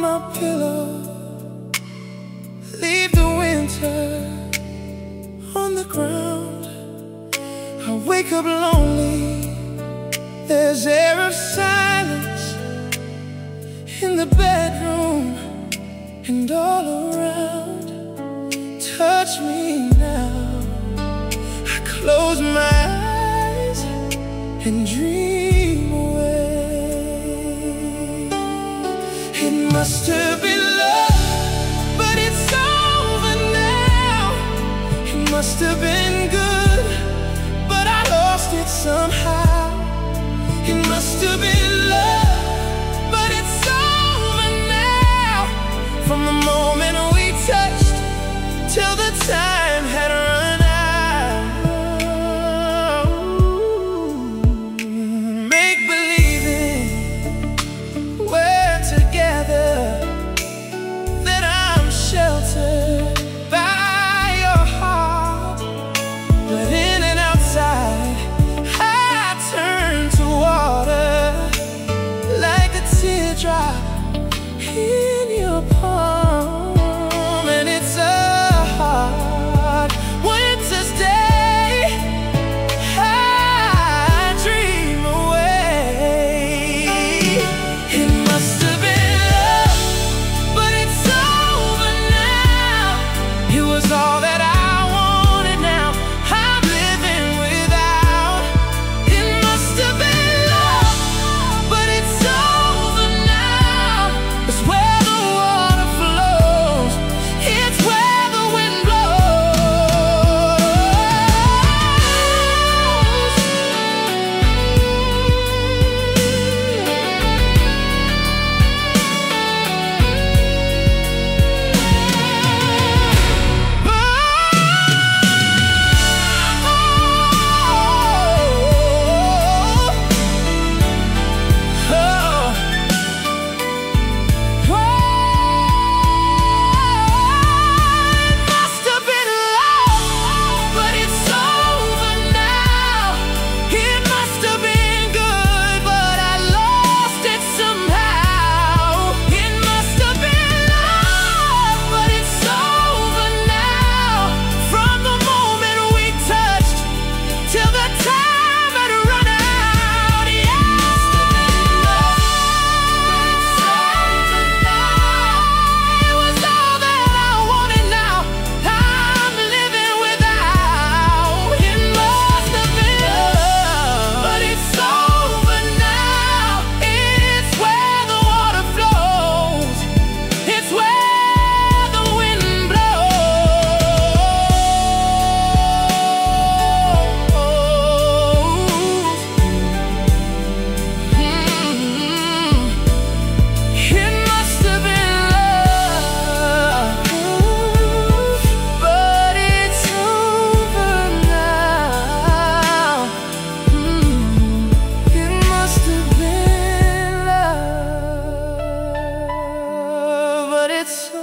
my pillow, leave the winter on the ground. I wake up lonely, there's air of silence in the bedroom and all around. Touch me now, I close my eyes and dream away. It must have been love, but it's over now. It must have been good, but I lost it somehow. It must have been love, but it's over now. From the moment we touched till the time had run out. Make believing we're together, that I'm sheltered by your heart. But in and outside, I turn to water, like a teardrop in your palm. And it's a hard winter's day, I dream away. It must have been love, but it's over now. It was all that I wanted, now I'm living without. It must have been love, but it's over now. It's where the water flows, it's where the wind it's